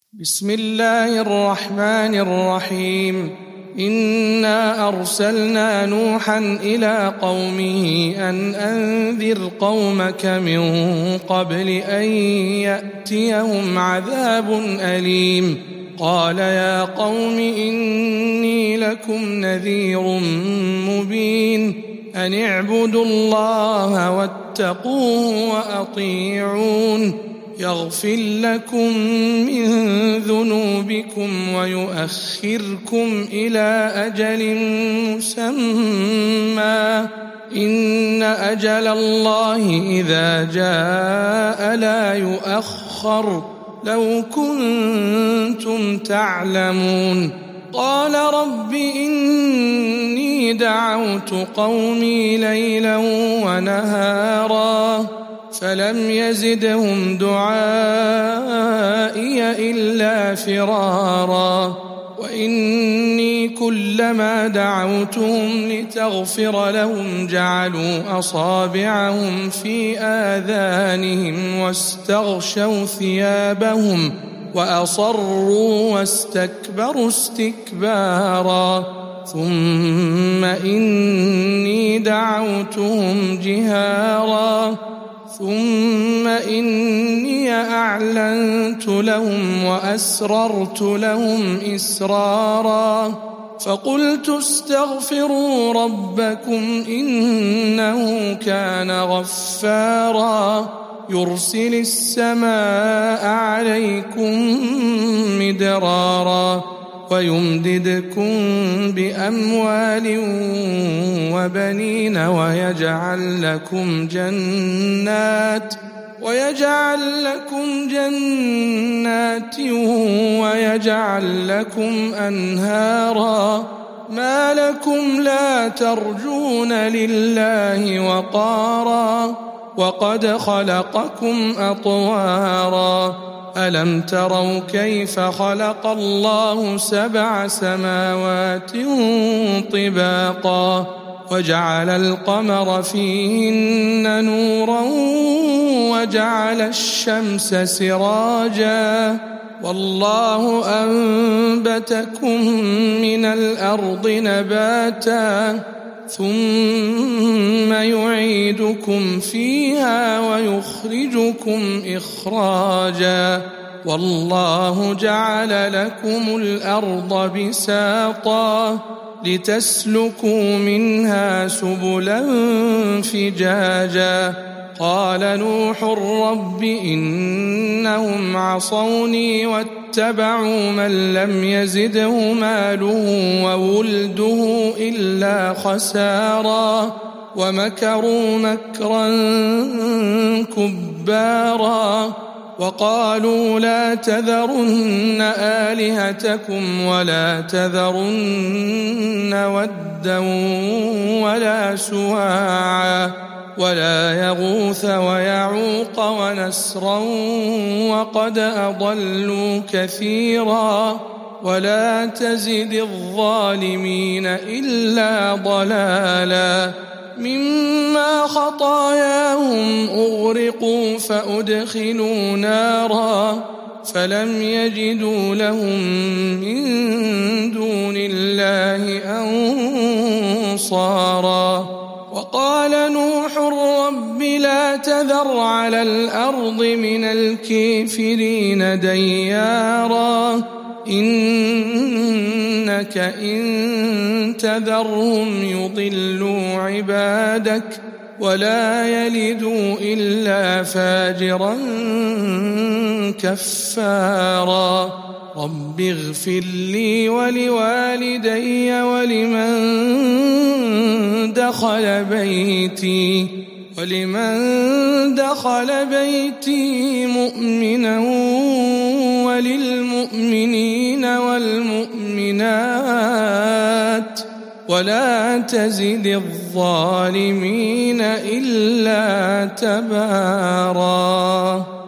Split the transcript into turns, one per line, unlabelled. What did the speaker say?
بسم الله الرحمن الرحيم. إنا أرسلنا نوحا إلى قومه أن أنذر قومك من قبل أن يأتيهم عذاب أليم. قال يا قوم إني لكم نذير مبين أن اعبدوا الله واتقوه وأطيعون يغفر لكم من ذنوبكم ويؤخركم إلى أجل مسمى إن أجل الله إذا جاء لا يؤخر لو كنتم تعلمون. قال رب إني دعوت قومي ليلا ونهارا فلم يزدهم دعائي إلا فرارا وإني كلما دعوتهم لتغفر لهم جعلوا أصابعهم في آذانهم واستغشوا ثيابهم وأصروا واستكبروا استكبارا ثم إني دعوتهم جهارا ثم إني أعلنت لهم وأسررت لهم إسرارا فقلت استغفروا ربكم إنه كان غفارا يرسل السماء عليكم مدرارا ويمددكم بأموال وبنين ويجعل لكم جنات ويجعل لكم أنهارا ما لكم لا ترجون لله وقارا وقد خلقكم أطوارا ألم تروا كيف خلق الله 7 سماوات طباقا وجعل القمر فيهن نورا وجعل الشمس سراجا والله أنبتكم من الأرض نباتا ثم يعيدكم فيها ويخرجكم إخراجا والله جعل لكم الأرض بساطا لتسلكوا منها سبلا فجاجا قال نوح رب إنهم عصوني واتبعوا من لم يزده ماله وولده إلا خسارا ومكروا مكرا كبارا وقالوا لا تذرن آلهتكم ولا تذرن ودا ولا سواعا ولا يغوث ويعوق ونسرا وقد أضلوا كثيرا ولا تزد الظالمين إلا ضلالا مما خطاياهم أغرقوا فأدخلوا نارا فلم يجدوا لهم من دون الله أنصارا وقال نوح رب لا تذر على الأرض من الكافرين ديارا إنك إن تذرهم يضلوا عبادك ولا يلدوا إلا فاجرا كفارا رب اغفر لي ولوالدي ولمن دخل بيتي مؤمنا وللمؤمنين والمؤمنات ولا تزد الظالمين إلا تبارا.